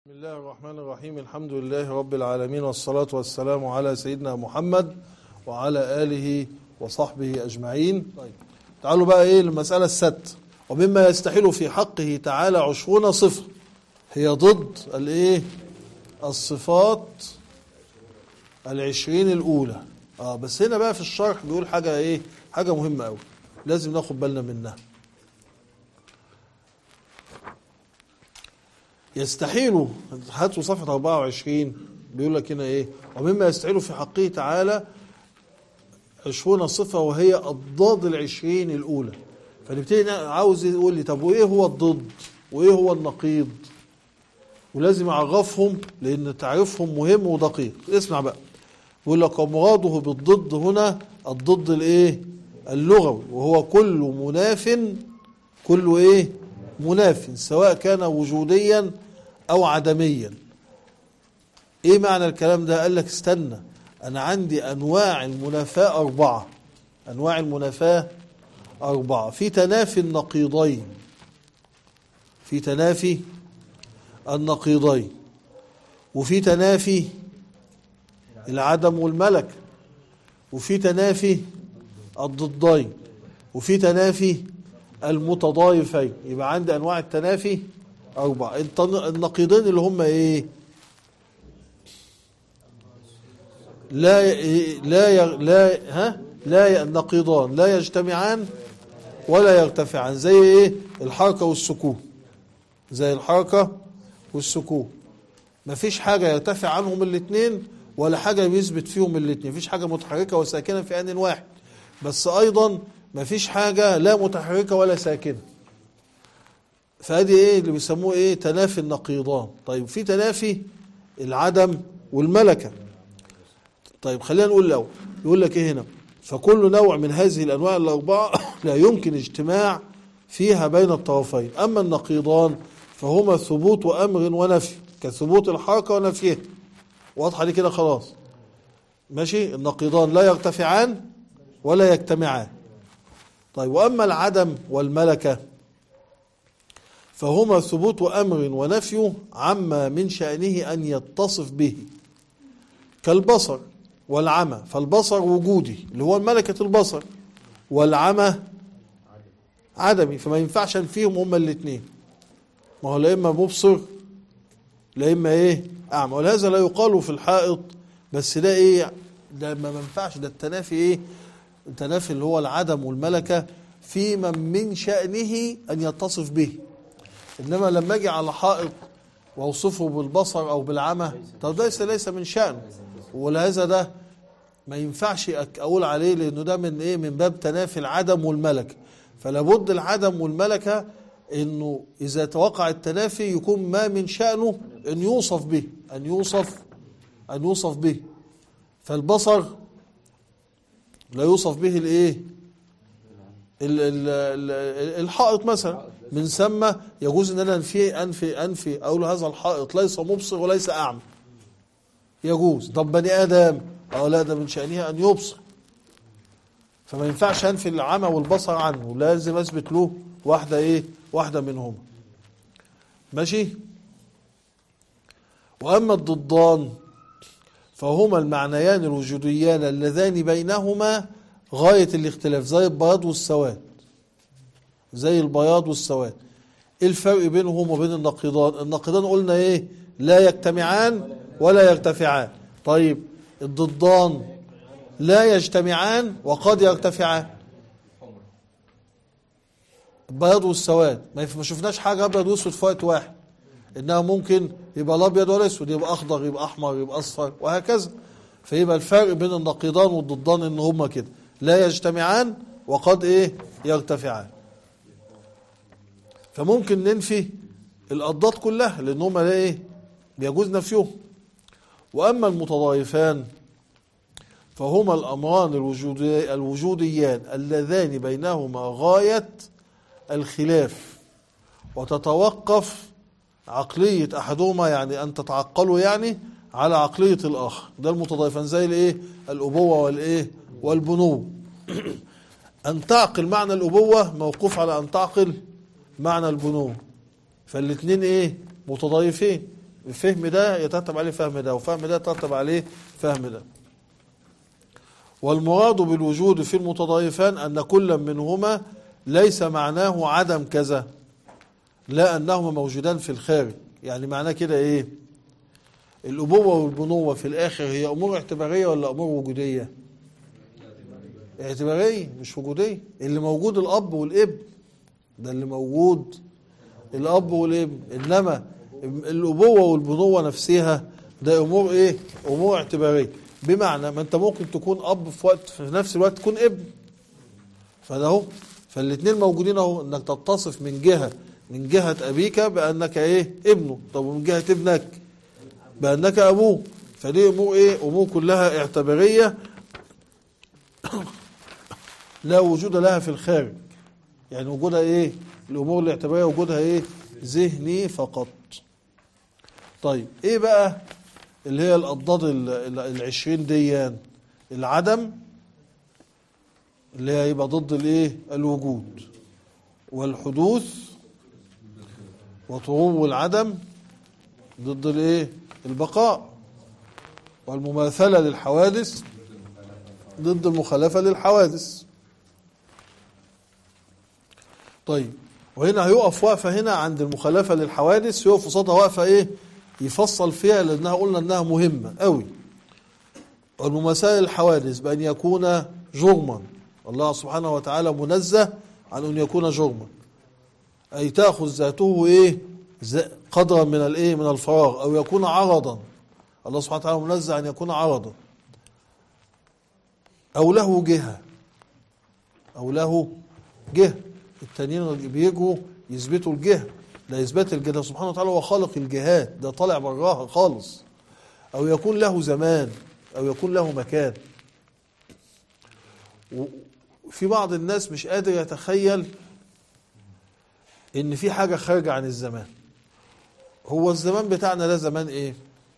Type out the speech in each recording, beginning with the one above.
بسم الله الرحمن الرحيم. الحمد لله رب العالمين، والصلاة والسلام على سيدنا محمد وعلى آله وصحبه أجمعين. طيب تعالوا بقى للمسألة الست. ومما يستحيل في حقه تعالى 20 صفة هي ضد الصفات 20 الأولى. بس هنا بقى في الشرح بيقول حاجة حاجة مهمة أوي لازم ناخد بالنا منها. يستحيل، هاتوا صفحة 24 بيقول لك هنا ومما يستحيل في حقه تعالى 20 صفة وهي الضاد 20 الأولى. فنبتدي عاوز يقول لي طب وإيه هو الضد وإيه هو النقيض، ولازم أعرفهم لأن تعريفهم مهم ودقيق. اسمع بقى، بيقول لك ومراده بالضد هنا الضد اللغوي، وهو كل مناف، كل مناف سواء كان وجوديا أو عدميا. ايه معنى الكلام ده؟ قال لك استنى، انا عندي انواع المنافاة 4. انواع المنافاة 4 في تنافي النقيضين، في تنافي النقيضين، وفي تنافي العدم والملك، وفي تنافي الضدين، وفي تنافي المتضايفين. يبقى عندي انواع التنافي 4. النقيضين اللي هم لا النقيضان لا يجتمعان ولا يرتفعان، زي الحركة والسكون. زي الحركة والسكون، مفيش حاجة يرتفع عنهم الاثنين ولا حاجة يثبت فيهم الاثنين. مفيش حاجة متحركة وساكنة في آن واحد، بس ايضا مفيش حاجة لا متحركة ولا ساكنة. فهذه اللي بيسموه تنافي النقيضان. طيب في تنافي العدم والملكة. طيب خلينا نقول الأول، يقول لك هنا فكل نوع من هذه الأنواع الأربعة لا يمكن اجتماع فيها بين الطرفين. أما النقيضان فهما ثبوت وأمر ونفي، كثبوت الحركة ونفيها. واضحة دي كده خلاص؟ ماشي. النقيضان لا يرتفعان ولا يجتمعان. طيب وأما العدم والملكة فهما ثبوت أمر ونفي عما من شأنه أن يتصف به، كالبصر والعمى. فالبصر وجودي اللي هو ملكة البصر، والعمى عدمي، فما ينفعش فيهم هما الاثنين. ما هو لا إما مبصر لا إما أعمى. ولهذا لا يقال في الحائط، بس ده ده ما ينفعش. ده التنافي التنافي اللي هو العدم والملكة في من شأنه أن يتصف به. إنما لما أجي على حائط وأوصفه بالبصر أو بالعمى، طب ده ليس من شأنه. ولهذا ده ما ينفعش أقول عليه، لأنه ده من باب تنافي العدم والملكة. فلابد العدم والملكة إنه إذا توقع التنافي يكون ما من شأنه أن يوصف به، أن يوصف به. فالبصر لا يوصف به الحائط مثلا. من ثم يجوز ان انا انفي اقول هذا الحائط ليس مبصر وليس اعمى، يجوز. طب بني ادم لا، ده من شأنه ان يبصر، فما ينفعش انفي العمى والبصر عنه، لازم اثبت له واحده واحده منهما. ماشي. واما الضدان فهما المعنيان الوجوديان اللذان بينهما غاية الاختلاف، زي البياض والسواد. زي البياض والسواد. ايه الفرق بينهم وبين النقيضان؟ النقيضان قلنا لا يجتمعان ولا يرتفعان. طيب الضدان لا يجتمعان وقد يرتفعان. البياض والسواد ما شفناش حاجة ابيض واسود في وقت واحد، انها ممكن يبقى الابيض ولا اسود، يبقى اخضر، يبقى احمر، يبقى اصفر، وهكذا. فيبقى الفرق بين النقيضان والضدان ان هما كده لا يجتمعان وقد يرتفعان. فممكن ننفي الأضداد كلها لأن هما بيجوز نفيهم. وأما المتضايفان فهما الأمران الوجوديان اللذان بينهما غاية الخلاف، وتتوقف عقلية أحدهما، يعني أن تتعقلوا على عقلية الآخر. ده المتضايفان، زي الأبوة والبنوة. أن تعقل معنى الأبوة موقوف على أن تعقل معنى البنوة. فالاثنين متضايفين. فهم ده يترتب عليه فهم ده، وفهم ده يترتب عليه فهم ده. والمراد بالوجود في المتضايفان أن كل منهما ليس معناه عدم كذا، لا أنهما موجودان في الخارج. يعني معناه كده إيه؟ الأبوة والبنوة في الآخر هي أمور اعتبارية ولا أمور وجودية؟ اعتبارية مش وجودية. اللي موجود الأب والابن، ده اللي موجود الأب والابن، إنما الأبوة والبنوة نفسها ده أمور إيه؟ أمور اعتبارية. بمعنى ما أنت ممكن تكون أب في نفس الوقت تكون ابن، فده هو، فالاثنين موجودين اهو، انك تتصف من جهة أبيك بأنك إيه؟ ابنه، طب ومن جهة ابنك بأنك أبوه. فدي أمور إيه؟ أمور كلها اعتبارية لا وجود لها في الخارج. يعني وجودها إيه؟ الأمور الاعتبارية وجودها إيه؟ ذهني فقط. طيب إيه بقى اللي هي الأضداد 20 ديان؟ العدم اللي هي يبقى ضد الإيه؟ الوجود، والحدوث وطغو العدم ضد الإيه؟ البقاء، والمماثلة للحوادث ضد المخالفة للحوادث. طيب وهنا هيقف وقفة هنا عند المخالفة للحوادث، يقف قصادها وقفة إيه؟ يفصل فيها، لأنها قلنا أنها مهمة قوي. والمماثلة للحوادث بأن يكون جرما، الله سبحانه وتعالى منزه عن أن يكون جرما، أي تأخذ ذاته إيه؟ قدرا من الإيه؟ من الفراغ، أو يكون عرضا، الله سبحانه وتعالى منزه أن يكون عرضا، أو له جهة، أو له جهة. التانيين بيجوا يثبتوا الجهة، لا إثبات الجهة سبحانه وتعالى هو خالق الجهات، ده طالع براها خالص. أو يكون له زمان، أو يكون له مكان. وفي بعض الناس مش قادر يتخيل إن في حاجة خارجة عن الزمان. هو الزمان بتاعنا ده زمان إيه؟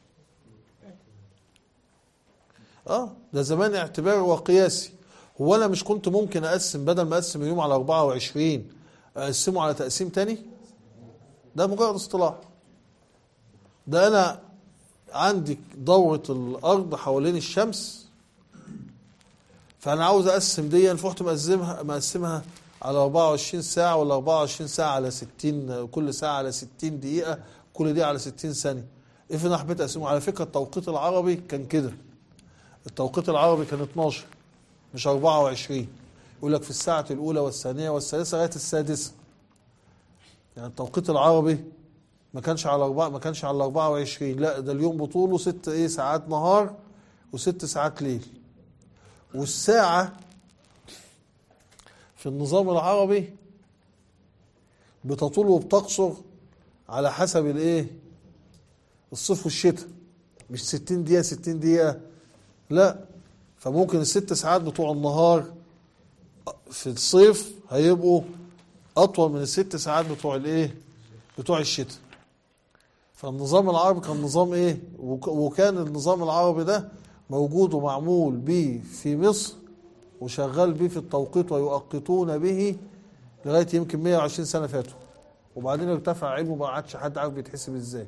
ده زمان اعتباري وقياسي. هو أنا مش كنت ممكن أقسم، بدل ما أقسم اليوم على 24 أقسمه على تقسيم تاني؟ ده مجرد اصطلاح. ده أنا عندي دورة الأرض حوالين الشمس، فأنا عاوز أقسم دي، فرحت مقسمها على 24 ساعة، ولا 24 ساعة على 60، كل ساعة على 60 دقيقة، كل دقيقة على 60 ثانية. أنا حبيت أقسمه. على فكرة التوقيت العربي كان كده، التوقيت العربي كان 12 مش 24. يقول لك في الساعة الأولى والثانية والثالثة لغاية السادسة. يعني التوقيت العربي ما كانش على 24، لا ده اليوم بطوله 6 ساعات نهار و6 ساعات ليل. والساعة في النظام العربي بتطول وبتقصر على حسب الصيف والشتاء، مش 60 دقيقة 60 دقيقة، لا. فممكن ال6 ساعات بتوع النهار في الصيف هيبقوا أطول من ال6 ساعات بتوع الشتاء. فالنظام العربي كان نظام وكان النظام العربي ده موجود ومعمول به في مصر، وشغال به في التوقيت ويؤقتون به لغاية يمكن 120 سنة فاتوا، وبعدين ارتفع علمه ما عادش حد عارف بيتحسب ازاي.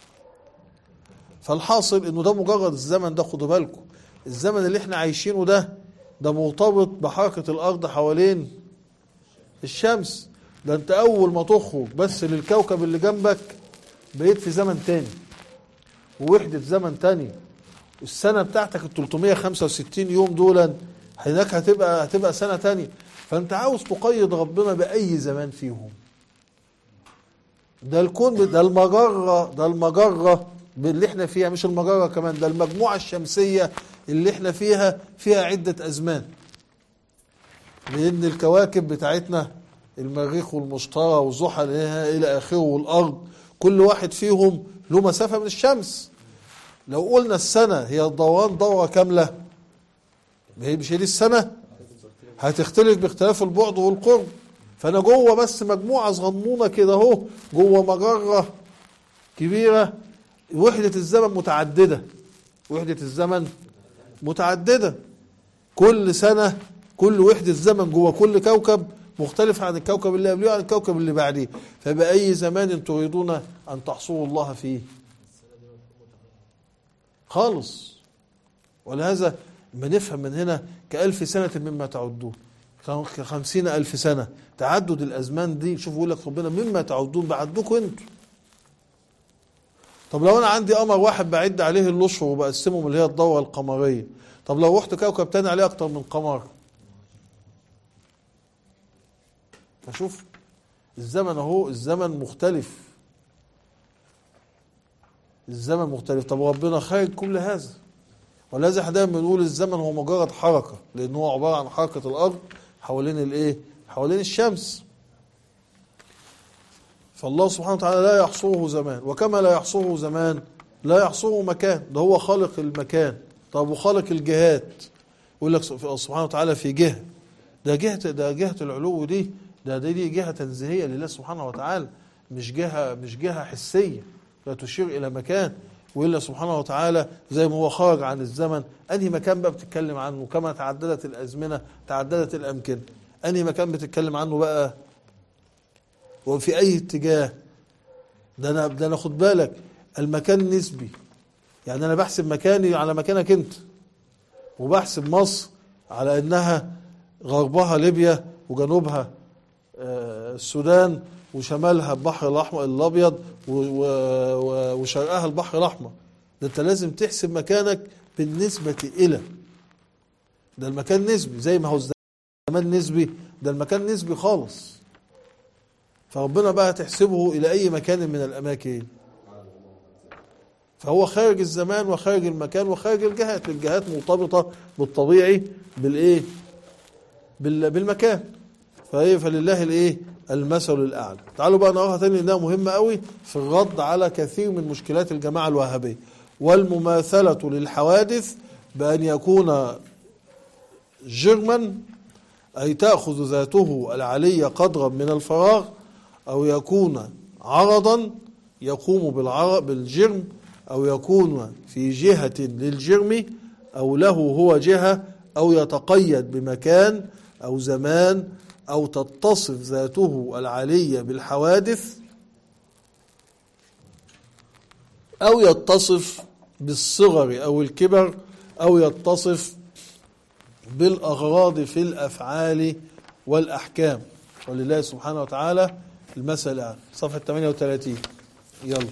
فالحاصل انه ده مجرد الزمن ده، خدوا بالكم الزمن اللي احنا عايشينه ده مرتبط بحركة الأرض حوالين الشمس. ده انت أول ما تخرج بس للكوكب اللي جنبك بقيت في زمن تاني ووحدة زمن تاني. السنة بتاعتك 365 يوم دول هناك هتبقى سنة تانية. فانت عاوز تقيد ربنا بأي زمان فيهم. ده الكون، ده المجرة اللي احنا فيها، مش المجرة كمان، ده المجموعة الشمسية اللي احنا فيها عدة أزمان. لأن الكواكب بتاعتنا المريخ والمشتري وزحل إلى آخره والأرض، كل واحد فيهم له مسافة من الشمس. لو قلنا السنة هي الدوران دورة كاملة، مش هي دي السنة، هتختلف باختلاف البعد والقرب. فأنا جوه بس مجموعة صغنونة كده اهو، جوه مجرة كبيرة، وحدة الزمن متعددة. كل سنة كل وحدة زمن جوه كل كوكب مختلفة عن الكوكب اللي قبله عن الكوكب اللي بعديه. فبأي زمان تريدون أن تحصروا الله فيه؟ خالص. ولهذا ما نفهم من هنا كألف سنة مما تعدون، 50,000 سنة، تعدد الأزمان دي. شوفوا يقول لك ربنا مما تعدون، بعدكم انتوا. طب لو أنا عندي قمر واحد بعد عليه الأشهر وبقسمهم اللي هي الدورة القمرية، طب لو رحت كوكب تاني عليه أكتر من قمر، فشوف الزمن اهو، الزمن مختلف، الزمن مختلف. طب ربنا خارج كل هذا. ولهذا احنا دايما بنقول الزمن هو مجرد حركة، لأن هو عبارة عن حركة الأرض حوالين الايه؟ حوالين الشمس. فالله سبحانه وتعالى لا يحصره زمان، وكما لا يحصره زمان لا يحصره مكان، ده هو خالق المكان. طب وخالق الجهات، يقول لك سبحانه وتعالى في جهة، ده جهة العلو دي، دي جهة تنزيهية لله سبحانه وتعالى، مش جهة حسية لا تشير إلى مكان. وإلا سبحانه وتعالى زي ما هو خارج عن الزمن، أنهي مكان بقى بتتكلم عنه؟ كما تعددت الأزمنة تعددت الأمكنة، أنهي مكان بتتكلم عنه بقى؟ وفي أي اتجاه؟ ده أنا خد بالك، المكان نسبي. يعني أنا بحسب مكاني على مكانك أنت، وبحسب مصر على أنها غربها ليبيا وجنوبها السودان وشمالها البحر الأحمر الأبيض وشرقها البحر الأحمر. ده أنت لازم تحسب مكانك بالنسبة إلى، ده المكان نسبي زي ما هو الزمان نسبي، ده المكان نسبي خالص. فربنا بقى تحسبه إلى أي مكان من الأماكن، فهو خارج الزمان وخارج المكان وخارج الجهات. الجهات مرتبطة بالطبيعي بالإيه؟ بالمكان. فلله الإيه؟ المثل الأعلى. تعالوا بقى نقراها تاني لأنها مهمة قوي في الرد على كثير من مشكلات الجماعة الوهابية. والمماثلة للحوادث بأن يكون جرما، أي تأخذ ذاته العلية قدرا من الفراغ، أو يكون عرضا يقوم بالجرم، أو يكون في جهة للجرم، أو له هو جهة، أو يتقيد بمكان أو زمان، أو تتصف ذاته العلية بالحوادث، أو يتصف بالصغر أو الكبر، أو يتصف بالأغراض في الأفعال والأحكام. ولله سبحانه وتعالى المثل الأعلى. صفحة 38 يلا.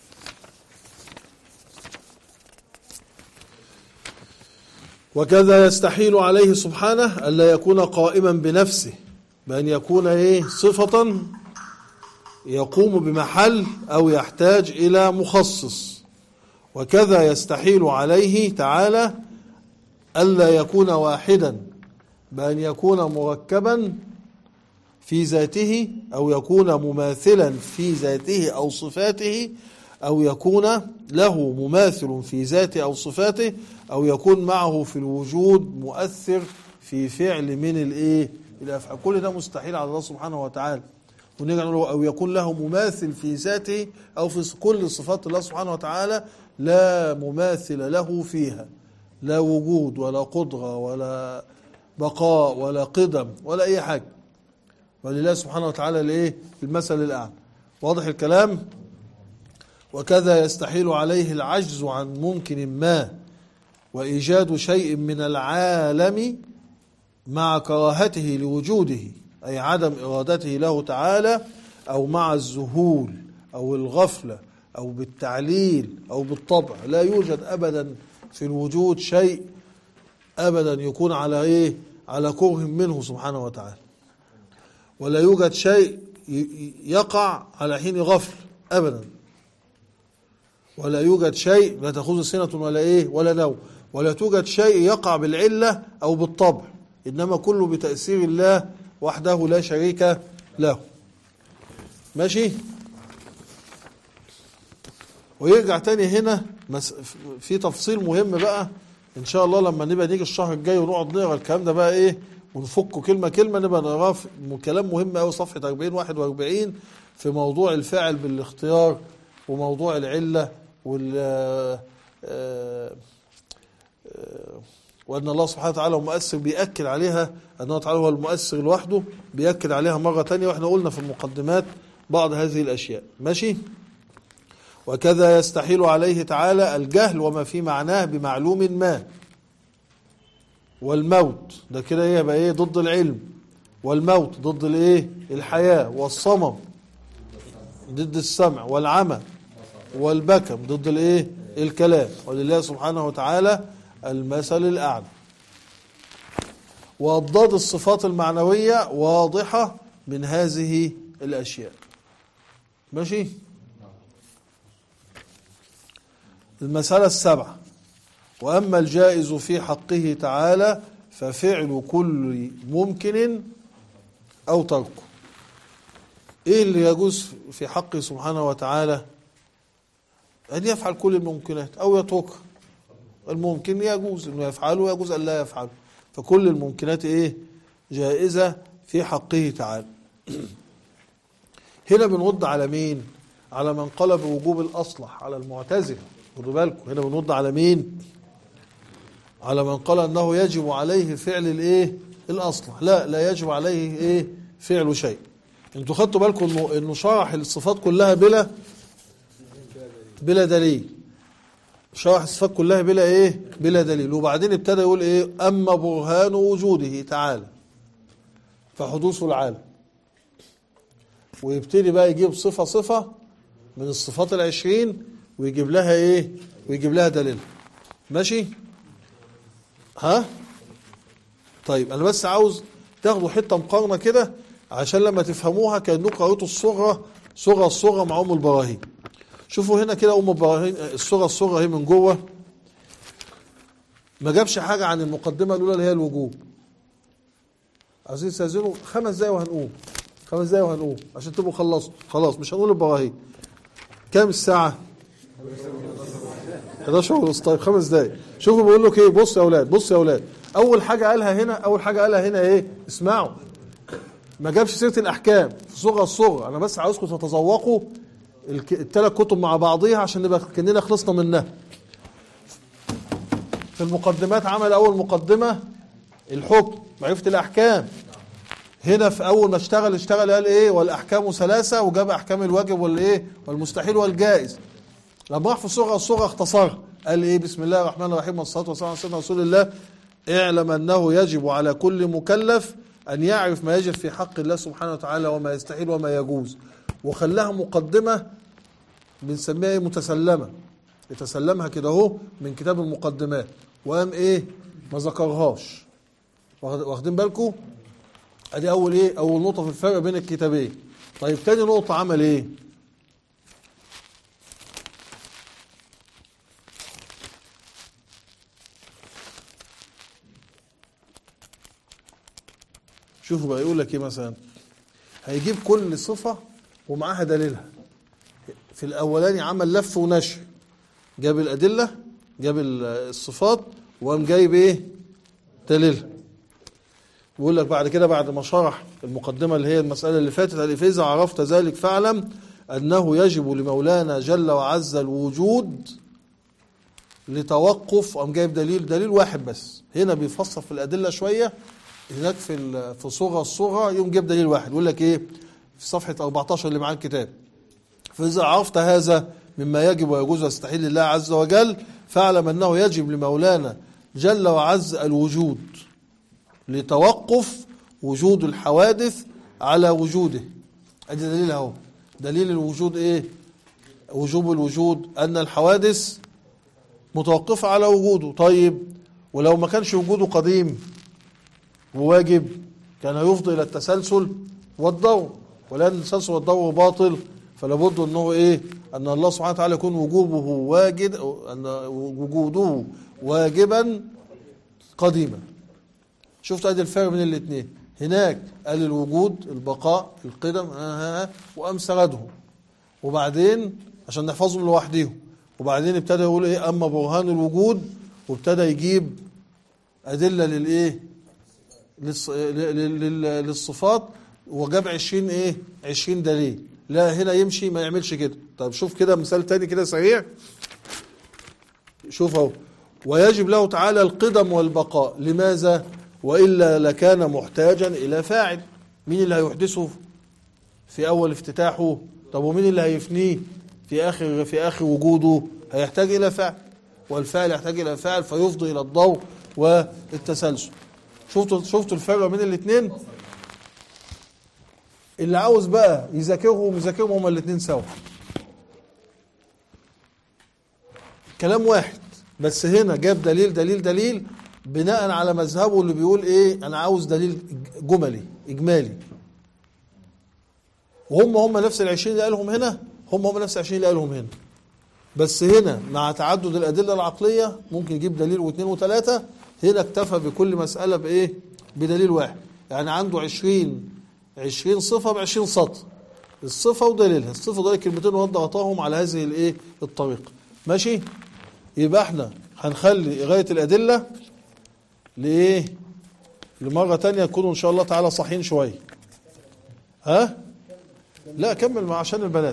وكذا يستحيل عليه سبحانه ألا يكون قائما بنفسه، بأن يكون صفة يقوم بمحل أو يحتاج إلى مخصص. وكذا يستحيل عليه تعالى ألا يكون واحدا، بأن يكون مركبا في ذاته، أو يكون مماثلا في ذاته أو صفاته، أو يكون له مماثل في ذاته أو صفاته، أو يكون معه في الوجود مؤثر في فعل من الأفعال. كل ده مستحيل على الله سبحانه وتعالى. ونرجع نقول أو يكون له مماثل في ذاته أو في كل صفات الله سبحانه وتعالى لا مماثل له فيها، لا وجود ولا قدرة ولا بقاء ولا قدم ولا أي حاجة. ولله سبحانه وتعالى المثل الأعلى. واضح الكلام؟ وكذا يستحيل عليه العجز عن ممكن ما، وإيجاد شيء من العالم مع كراهته لوجوده، أي عدم إرادته له تعالى، أو مع الذهول أو الغفلة أو بالتعليل أو بالطبع. لا يوجد أبدا في الوجود شيء أبدا يكون على على كره منه سبحانه وتعالى، ولا يوجد شيء يقع على حين غفل أبدا، ولا يوجد شيء لا تأخذ سنة ولا نوم، ولا توجد شيء يقع بالعلة أو بالطبع، إنما كله بتأثير الله وحده لا شريك له. ماشي؟ ويرجع تاني هنا في تفصيل مهم بقى إن شاء الله لما نبقى نيجي الشهر الجاي ونقعد نقرا الكلام ده بقى ونفكه كلمة كلمة، نبقى نقراه كلام مهم أوي صفحة 40-41 في موضوع الفاعل بالاختيار، وموضوع العلة وأن الله سبحانه وتعالى مؤثر بيأكد عليها، أنه تعالى هو المؤثر لوحده، بيأكد عليها مرة تانية. وإحنا قلنا في المقدمات بعض هذه الأشياء. ماشي؟ وكذا يستحيل عليه تعالى الجهل وما في معناه بمعلوم ما. والموت ده كده يبقى ايه؟ ضد العلم. والموت ضد الايه؟ الحياة. والصمم ضد السمع. والعمى والبكم ضد الايه؟ الكلام. ولله سبحانه وتعالى المثل الأعلى. وأضداد الصفات المعنوية واضحة من هذه الأشياء. ماشي. المسألة 7. وأما الجائز في حقه تعالى ففعل كل ممكن أو تركه. إيه اللي يجوز في حقه سبحانه وتعالى؟ أن يفعل كل الممكنات أو يتركها. الممكن يجوز أنه يفعله ويجوز أن لا يفعله، فكل الممكنات إيه؟ جائزة في حقه تعالى. هنا بنرد على مين؟ على من قال بوجوب الأصلح، على المعتزلة. خدوا بالكم هنا بنرد على مين؟ على من قال أنه يجب عليه فعل الإيه؟ الأصلح. لا يجب عليه إيه؟ فعل شيء. انتوا خدتوا بالكم إنه شرح الصفات كلها بلا دليل. شرح الصفات كلها بلا ايه؟ بلا دليل. وبعدين ابتدى يقول ايه؟ اما برهان وجوده تعالى فحدوث العالم. ويبتدي بقى يجيب صفة من الصفات 20 ويجيب لها ايه؟ ويجيب لها دليل. ماشي؟ ها؟ طيب انا بس عاوز تاخدوا حتة مقارنة كده عشان لما تفهموها كأنكم قريتوا الصغرى مع ام البراهين. شوفوا هنا كده ام البراهين الصغرى هي من جوه ما جابش حاجة عن المقدمة الأولى اللي هي الوجوب. عايزين نستأذنوا 5 دقايق وهنقوم. 5 دقايق وهنقوم عشان تبقوا خلصتوا. خلاص مش هنقول البراهين. كام الساعة؟ 11 ونص. طيب 5 دقايق. شوفوا بيقول لك ايه؟ بصوا يا اولاد. أول حاجة قالها هنا ايه؟ اسمعوا. ما جابش سيرة الأحكام في الصغرى. أنا بس عاوزكم تتذوقوا ال3 كتب مع بعضيها عشان نبقى كأننا خلصنا منها. في المقدمات عمل أول مقدمة الحكم، معرفة الأحكام. هنا في أول ما اشتغل قال إيه؟ والأحكام 3، وجاب أحكام الواجب والإيه؟ والمستحيل والجائز. لما راح في الصغرى اختصرها. قال إيه؟ بسم الله الرحمن الرحيم والصلاة والسلام على سيدنا رسول الله. اعلم أنه يجب على كل مكلف أن يعرف ما يجب في حق الله سبحانه وتعالى وما يستحيل وما يجوز. وخلاها مقدمة بنسميها متسلمة. يتسلمها كده اهو من كتاب المقدمات. وقام ايه؟ ما ذكرهاش. واخدين بالكم؟ ادي اول ايه؟ اول نقطة في الفرق بين الكتابين. طيب تاني نقطة عمل ايه؟ شوفوا بقى يقول لك ايه مثلا؟ هيجيب كل صفة ومعاها دليلها. في الاولاني عمل لف ونشر، جاب الادله، جاب الصفات، وقام جايب ايه؟ دليلها. بيقول لك بعد كده بعد ما شرح المقدمه اللي هي المساله اللي فاتت، قال فاذا عرفت ذلك فاعلم انه يجب لمولانا جل وعز الوجود لتوقف. قام جايب دليل واحد بس. هنا بيفصل في الادله شويه، هناك في صغرى يوم جاب دليل واحد. يقول لك ايه؟ في صفحه 14 اللي معاه الكتاب. فإذا عرفت هذا مما يجب ويجوز ويستحيل لله عز وجل فاعلم أنه يجب لمولانا جل وعز الوجود لتوقف وجود الحوادث على وجوده. ادي دليل اهو. دليل الوجود ايه؟ وجوب الوجود أن الحوادث متوقفة على وجوده. طيب ولو ما كانش وجوده قديم وواجب كان يفضي إلى التسلسل والدور، ولأن التسلسل والدور باطل، فلا بد انه ايه؟ ان الله سبحانه وتعالى يكون وجوده واجبا قديما. شفت ادي الفرق بين الاثنين. هناك قال الوجود البقاء القدم وقام سردهم، وبعدين عشان نحفظهم لوحدهم، وبعدين ابتدى يقول ايه؟ اما برهان الوجود، وابتدى يجيب ادله للايه؟ للصفات، وجاب 20 دليل. لا هنا يمشي ما يعملش كده. طيب شوف كده مثال تاني كده سريع. شوف اهو. ويجب له تعالى القدم والبقاء. لماذا؟ وإلا لكان محتاجا إلى فاعل. مين اللي هيحدثه في أول افتتاحه؟ طب ومين اللي هيفنيه في آخر وجوده هيحتاج إلى فعل، والفعل يحتاج إلى فعل فيفضي إلى الضوء والتسلسل. شفتوا الفرق بين الاثنين؟ اللي عاوز بقى يذاكرهم هما الاثنين سوا، كلام واحد، بس هنا جاب دليل بناء على مذهبه اللي بيقول ايه، انا عاوز دليل جملي اجمالي، وهم نفس ال20 اللي قالهم هنا، هم نفس ال20 اللي قالهم هنا، بس هنا مع تعدد الادله العقليه ممكن يجيب دليل واثنين وثلاثه، هنا اكتفى بكل مساله بايه، بدليل واحد. يعني عنده 20 صفه ب20 سطر، الصفه ودليلها، الصفه ودليل كلمتين وضغطهم على هذه الايه الطريقه. ماشي، يبقى احنا هنخلي قرايه الادله لايه، لمره ثانيه يكونوا ان شاء الله تعالى صحيين شويه. ها لا كمل عشان البنات.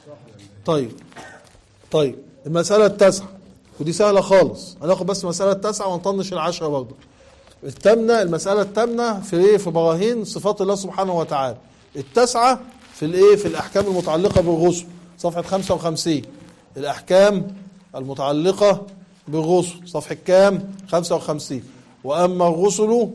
طيب المساله التاسعه، ودي سهله خالص، هناخد بس المساله التاسعه ونطنش العشره برضه. المساله الثامنه في ايه، في براهين صفات الله سبحانه وتعالى. التاسعه في الايه، في الاحكام المتعلقه بالرسل، صفحه 55. الاحكام المتعلقه بالرسل صفحه كام، 55. واما الرسل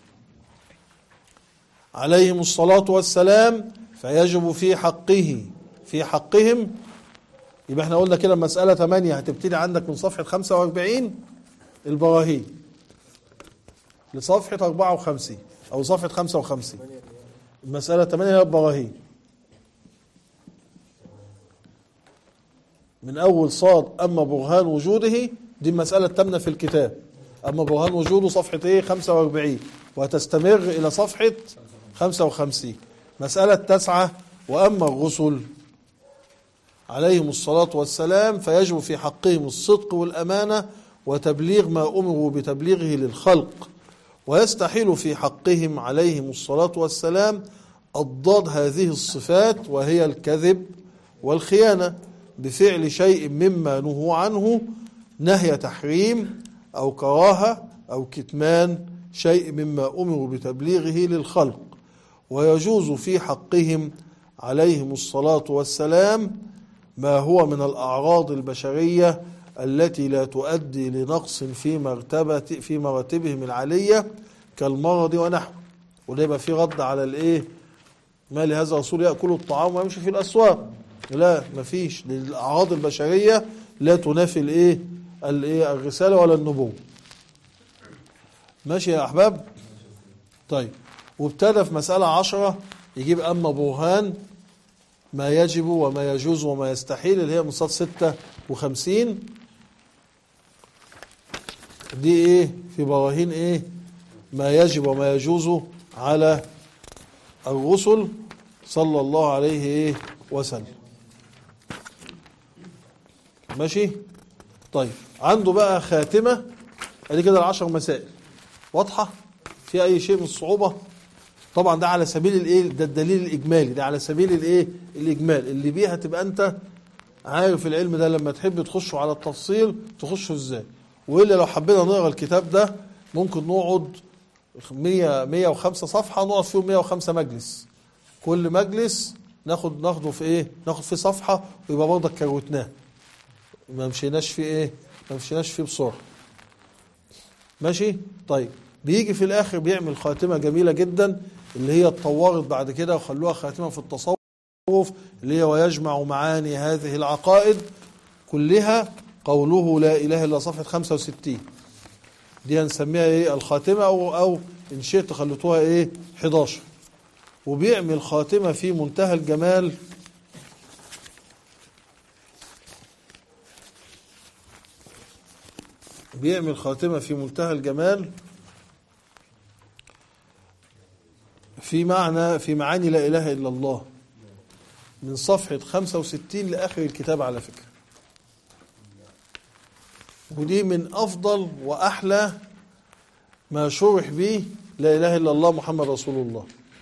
عليهم الصلاه والسلام فيجب في حقهم. يبقى احنا قلنا كده المساله 8 هتبتدي عندك من صفحه 45 البراهين لصفحه 54 او صفحه 55. المساله 8 هي البراهين من اول صاد. اما برهان وجوده، دي المساله الثامنه في الكتاب. اما برهان وجوده صفحه ايه، 45، وهتستمر الى صفحه 55. مساله 9 واما الرسل عليهم الصلاة والسلام فيجب في حقهم الصدق والأمانة وتبليغ ما أمروا بتبليغه للخلق، ويستحيل في حقهم عليهم الصلاة والسلام أضداد هذه الصفات، وهي الكذب والخيانة بفعل شيء مما نهوا عنه نهي تحريم أو كراهة أو كتمان شيء مما أمروا بتبليغه للخلق. ويجوز في حقهم عليهم الصلاة والسلام ما هو من الأعراض البشرية التي لا تؤدي لنقص في مراتبهم العالية كالمرض ونحوه. وده يبقى في رد على الايه، ما لهذا الرسول يأكل الطعام ويمشي في الأسواق. لا، مفيش، للأعراض البشرية لا تنافي الايه الرسالة ولا النبوة. ماشي يا أحباب. طيب، وابتدى في مسألة 10 يجيب أما برهان ما يجب وما يجوز وما يستحيل، اللي هي من صاد 56. دي ايه، في براهين ايه، ما يجب وما يجوز على الرسل صلى الله عليه ايه وسلم. ماشي. طيب، عنده بقى خاتمة. ادي كده ال10 مسائل واضحة، في اي شيء من الصعوبة؟ طبعا ده على سبيل الايه، ده الدليل الاجمالي، ده على سبيل الايه الاجمال اللي بيها تبقى انت عارف العلم ده لما تحب تخشه على التفصيل تخشه ازاي. والا لو حبينا نقرا الكتاب ده ممكن نقعد 105 صفحه، نقعد فيهم 105 مجلس، كل مجلس ناخده في ايه، ناخد فيه صفحه، ويبقى برضك كروتناه، ما مشيناش فيه بسرعه. ماشي. طيب، بيجي في الاخر بيعمل خاتمه جميله جدا اللي هي اتطورت بعد كده وخلوها خاتمه في التصوف، اللي هي ويجمع معاني هذه العقائد كلها قوله لا اله الا، صفحه 65. دي هنسميها ايه، الخاتمه، او ان شئت خليتوها ايه 11. وبيعمل خاتمه في منتهى الجمال، في معاني لا إله إلا الله من صفحة 65 لآخر الكتاب على فكرة. ودي من أفضل وأحلى ما شرح به لا إله إلا الله محمد رسول الله،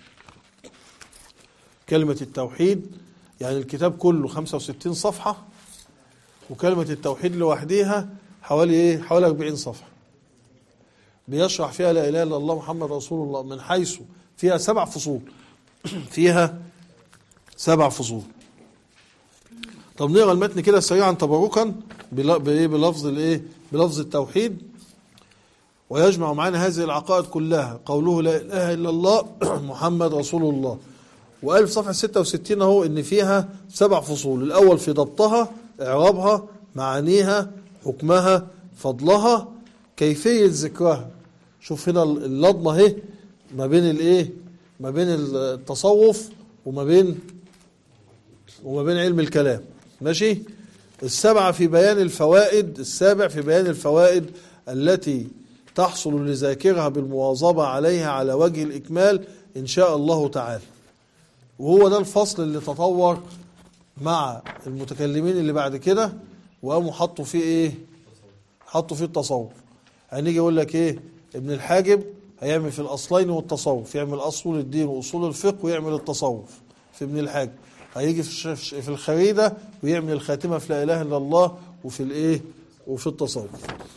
كلمة التوحيد. يعني الكتاب كله 65 صفحة، وكلمة التوحيد لوحديها حوالي 40 صفحة بيشرح فيها لا إله إلا الله محمد رسول الله، من حيث فيها 7 فصول. طب نقرا المتن كده سريعا تبركا بلفظ الايه؟ بلفظ التوحيد. ويجمع معنا هذه العقائد كلها قوله لا اله الا الله محمد رسول الله. وقال في صفحه 66 اهو ان فيها 7 فصول. الاول في ضبطها، اعرابها، معانيها، حكمها، فضلها، كيفيه ذكرها. شوف هنا اللضمه اهي ما بين الايه؟ ما بين التصوف وما بين علم الكلام. ماشي. السابع في بيان الفوائد التي تحصل لذاكرها بالمواظبة عليها على وجه الإكمال إن شاء الله تعالى. وهو ده الفصل اللي تطور مع المتكلمين اللي بعد كده، وقاموا حطوا فيه ايه؟ حطوا فيه التصوف. هنيجي يقول لك ايه؟ ابن الحاجب هيعمل في الأصلين والتصوف، يعمل أصول الدين وأصول الفقه ويعمل التصوف في ابن الحاجب. هيجي في الخريدة ويعمل الخاتمة في لا إله إلا الله وفي الإيه؟ وفي التصوف.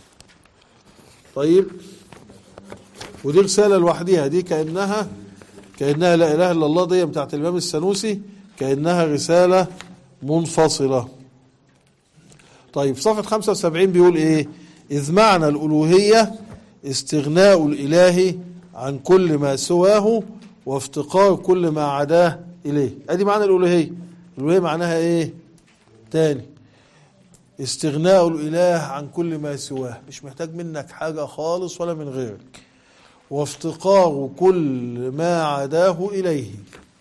طيب، ودي رسالة لوحديها، دي كأنها لا إله إلا الله دي بتاعت الإمام السنوسي، كأنها رسالة منفصلة. طيب، في صفحة 75 بيقول إيه؟ إذ معنى الألوهية استغناء الإله عن كل ما سواه وافتقار كل ما عداه إليه. أدي معنى الألوهية. الألوهية معناها إيه؟ تاني، استغناء الإله عن كل ما سواه، مش محتاج منك حاجة خالص ولا من غيرك. وافتقار كل ما عداه إليه.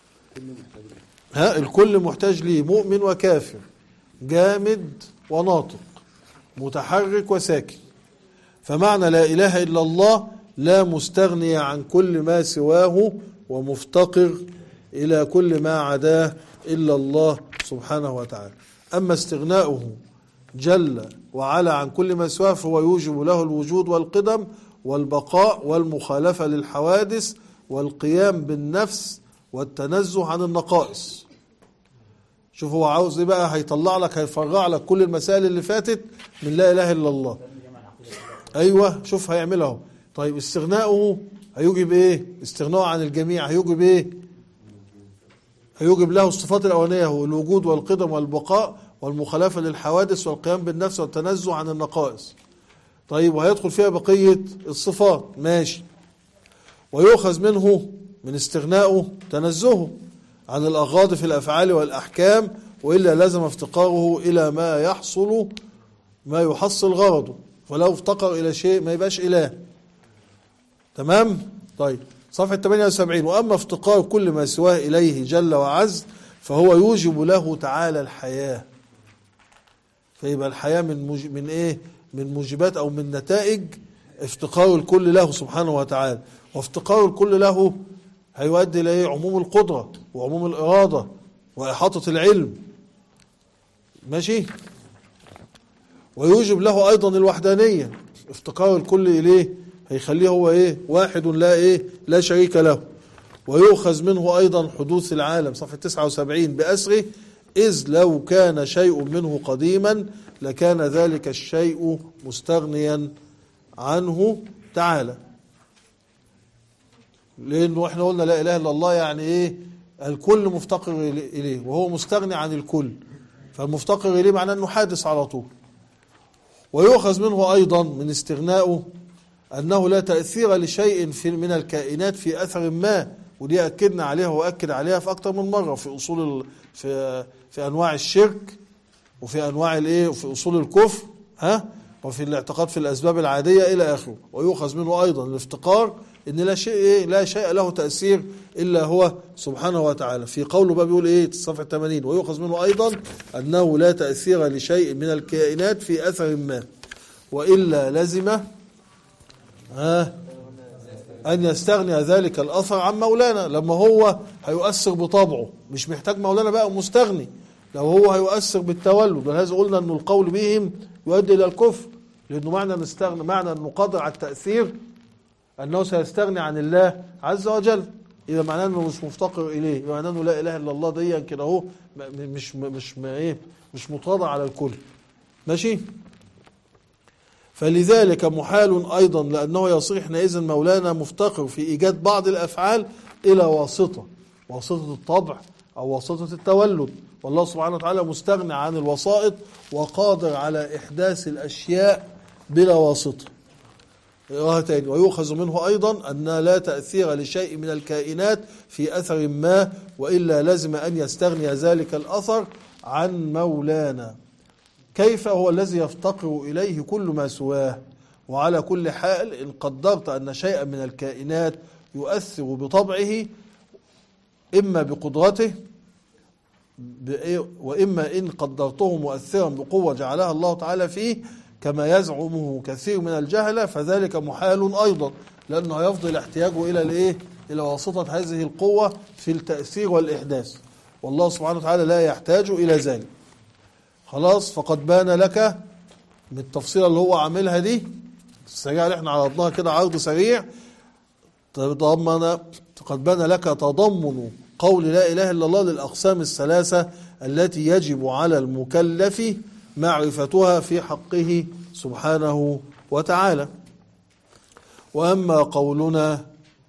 الكل محتاج ليه، مؤمن وكافر، جامد وناطق، متحرك وساكن. فمعنى لا إله إلا الله لا مستغني عن كل ما سواه ومفتقر إلى كل ما عداه إلا الله سبحانه وتعالى. أما استغناؤه جل وعلا عن كل ما سواه فهو يوجب له الوجود والقدم والبقاء والمخالفة للحوادث والقيام بالنفس والتنزه عن النقائص. شوف هو عاوز ايه بقى؟ هيطلع لك، هيفرع لك كل المسائل اللي فاتت من لا إله إلا الله. أيوة، شوف هيعمله. طيب، استغناؤه هيوجب ايه؟ استغناؤه عن الجميع هيوجب ايه؟ هيوجب له الصفات الأولانية، هو الوجود والقدم والبقاء والمخالفة للحوادث والقيام بالنفس والتنزه عن النقائص. طيب، وهيدخل فيها بقية الصفات. ماشي. ويؤخذ منه من استغنائه تنزهه عن الأغراض في الأفعال والأحكام، وإلا لازم افتقاره إلى ما يحصل غرضه، فلو افتقر إلى شيء ما يبقاش إله. تمام؟ طيب، صفحة 78. وأما افتقار كل ما سواه إليه جل وعز فهو يوجب له تعالى الحياة. فيبقى الحياة من إيه؟ من موجبات أو من نتائج افتقار الكل له سبحانه وتعالى. وافتقار الكل له هيؤدي إلى عموم القدرة وعموم الإرادة وإحاطة العلم. ماشي. ويوجب له أيضا الوحدانية. افتقار الكل إليه هيخليه هو إيه؟ واحد لا شريك له. ويؤخذ منه أيضا حدوث العالم. صفحة 79 بأسره. إذ لو كان شيء منه قديما لكان ذلك الشيء مستغنيا عنه تعالى. لأنه احنا قلنا لا إله إلا الله يعني إيه؟ الكل مفتقر إليه، وهو مستغني عن الكل. فالمفتقر إليه معناه أنه حادث على طول. ويؤخذ منه أيضا من استغنائه أنه لا تأثير لشيء من الكائنات في أثر ما، ودي أكدنا عليها وأكد عليها في أكتر من مرة في أصول في أنواع الشرك وفي أنواع وفي أصول الكفر وفي الاعتقاد في الأسباب العادية إلى آخره. ويؤخذ منه أيضا الافتقار إن لا شيء له تأثير إلا هو سبحانه وتعالى. في قوله بقى بيقول صفحة 80. ويؤخذ منه أيضا أنه لا تأثير لشيء من الكائنات في أثر ما، وإلا لزم أن يستغني ذلك الأثر عن مولانا. لما هو هيؤثر بطبعه مش محتاج مولانا بقى مستغني. لو هو هيؤثر بالتولد، ولهذا قلنا أن القول بهم يؤدي إلى الكفر، لأنه معنى أنه قادر على التأثير أنه سيستغني عن الله عز وجل. إذا معناه أنه مش مفتقر إليه، معناه أنه لا إله إلا الله دي كده هو مش متواضع على الكل. ماشي. فلذلك محال أيضا، لأنه يصير حينئذ مولانا مفتقر في إيجاد بعض الأفعال إلى واسطة الطبع أو واسطة التولد، والله سبحانه وتعالى مستغني عن الوسائط وقادر على إحداث الأشياء بلا واسطة. تاني: ويؤخذ منه أيضا أن لا تأثير لشيء من الكائنات في أثر ما، وإلا لازم أن يستغني ذلك الأثر عن مولانا. كيف هو الذي يفتقر إليه كل ما سواه؟ وعلى كل حال إن قدرت أن شيئا من الكائنات يؤثر بطبعه إما بقدرته وإما إن قدرته مؤثرا بقوة جعلها الله تعالى فيه كما يزعمه كثير من الجهلة، فذلك محال أيضا، لأنه يفضل احتياجه إلى واسطة هذه القوة في التأثير والإحداث، والله سبحانه وتعالى لا يحتاج إلى ذلك. خلاص، فقد بان لك من التفصيل اللي هو عاملها دي السريعة اللي احنا عرضناها كده عرض سريع، قد بان لك تضمن قول لا إله إلا الله للأقسام الثلاثة التي يجب على المكلف معرفتها في حقه سبحانه وتعالى. وأما قولنا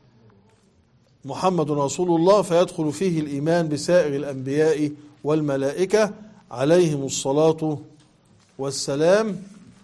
محمد رسول الله فيدخل فيه الإيمان بسائر الأنبياء والملائكة عليهم الصلاة والسلام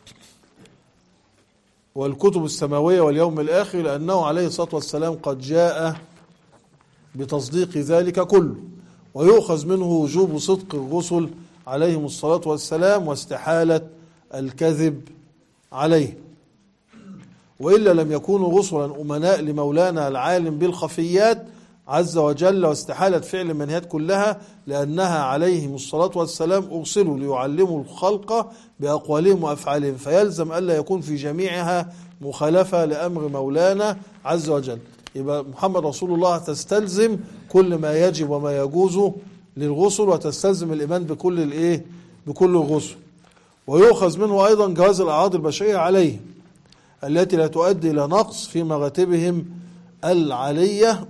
والكتب السماوية واليوم الآخر، لأنه عليه الصلاة والسلام قد جاء بتصديق ذلك كله. ويؤخذ منه وجوب صدق الرسل عليهم الصلاة والسلام واستحالة الكذب عليه، وإلا لم يكونوا رسلا أمناء لمولانا العالم بالخفيات عز وجل، واستحالة فعل المنهيات كلها، لأنها عليهم الصلاة والسلام أرسلوا ليعلموا الخلق بأقوالهم وأفعالهم، فيلزم ألا يكون في جميعها مخالفة لأمر مولانا عز وجل. يبقى محمد رسول الله تستلزم كل ما يجب وما يجوز للرسل، وتستلزم الإيمان بكل الرسل. ويؤخذ منه أيضا جواز الأعراض البشرية عليه التي لا تؤدي إلى نقص في مراتبهم العلية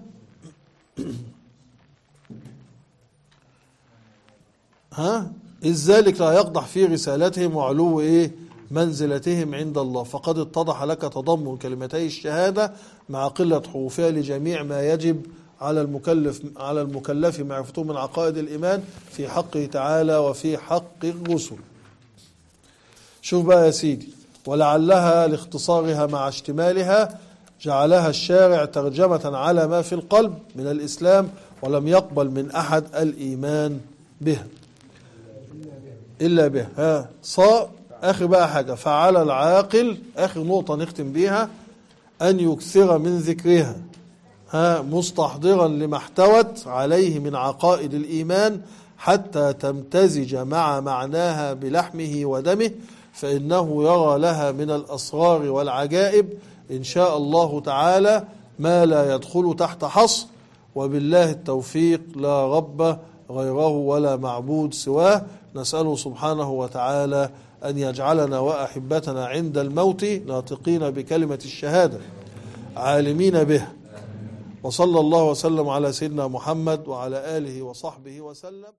إذ ذلك لا يقدح في رسالتهم وعلو منزلتهم عند الله. فقد اتضح لك تضمن كلمتي الشهادة مع قلة حروفها لجميع ما يجب على المكلف معرفته من عقائد الإيمان في حقه تعالى وفي حق الرسل. شوف بقى يا سيدي: ولعلها لاختصارها مع اشتمالها جعلها الشارع ترجمة على ما في القلب من الإسلام، ولم يقبل من أحد الإيمان بها إلا بها. آخر بقى حاجة: فعلى العاقل، آخر نقطة نختم بيها، أن يكثر من ذكرها مستحضرا لما احتوت عليه من عقائد الإيمان حتى تمتزج مع معناها بلحمه ودمه، فإنه يرى لها من الأسرار والعجائب إن شاء الله تعالى ما لا يدخل تحت حصر. وبالله التوفيق، لا رب غيره ولا معبود سواه. نسأله سبحانه وتعالى أن يجعلنا وأحبتنا عند الموت ناطقين بكلمة الشهادة عالمين به. وصلى الله وسلم على سيدنا محمد وعلى آله وصحبه وسلم.